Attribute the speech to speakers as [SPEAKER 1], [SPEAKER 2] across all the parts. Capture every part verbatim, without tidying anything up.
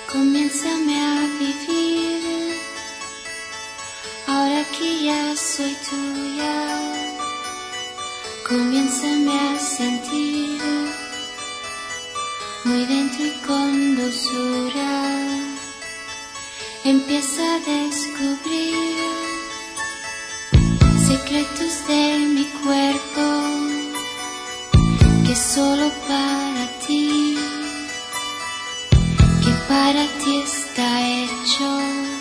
[SPEAKER 1] Comiénzame a vivir, ahora que ya soy tuya. Comiénzame a sentir, muy dentro y con dulzura. Empieza a descubrir secretos de mi cuerpo, que solo para ti, que para ti está hecho.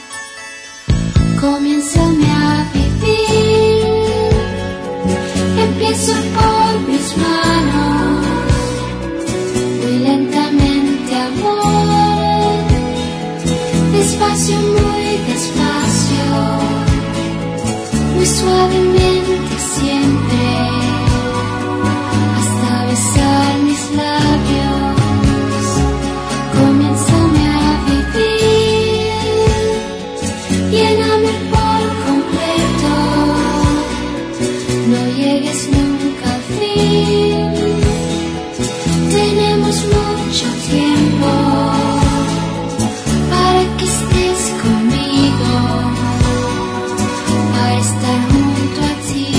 [SPEAKER 1] Comiénzame a vivir, empiezo por mis manos, muy lentamente, amor, despacio, muy despacio, muy suavemente siempre, hasta besar mis labios. Comiénzame a vivir, lléname por completo, no llegues nunca al fin. Tenemos mucho tiempo para que estés conmigo, para estar junto a ti.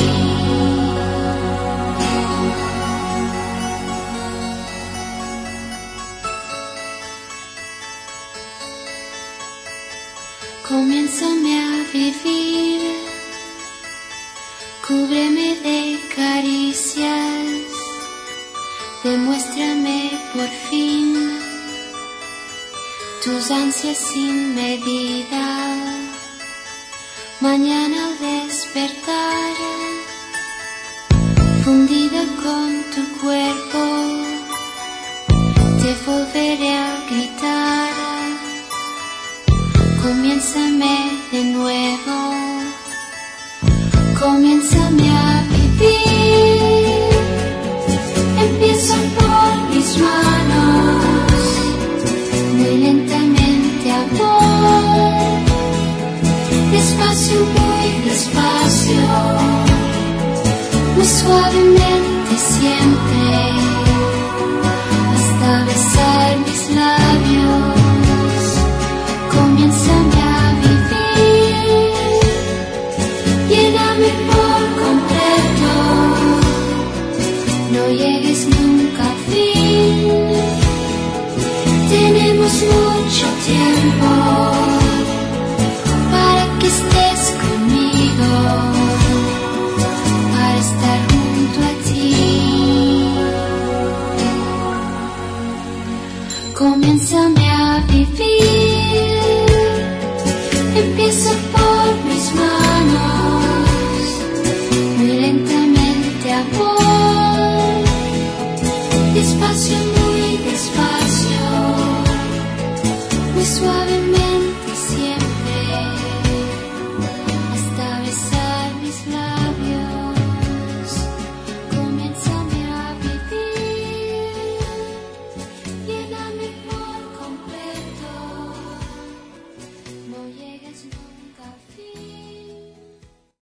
[SPEAKER 1] Comiénzame a vivir, cúbreme de caricias, demuéstrame por fin tus ansias sin medida. Mañana al despertar, fundida con tu cuerpo, te volveré a gritar. Comiénzame de nuevo, comiénzame a vivir, empiezo por mis manos, muy lentamente, amor, despacio, muy despacio, muy suavemente siempre, hasta besar mis labios. Comiénzame a vivir, lléname por completo, no llegues nunca al fin. Tenemos mucho tiempo para que estés conmigo, para estar junto a ti. Comiénzame a vivir, empiezo por mis manos, muy lentamente, amor, despacio.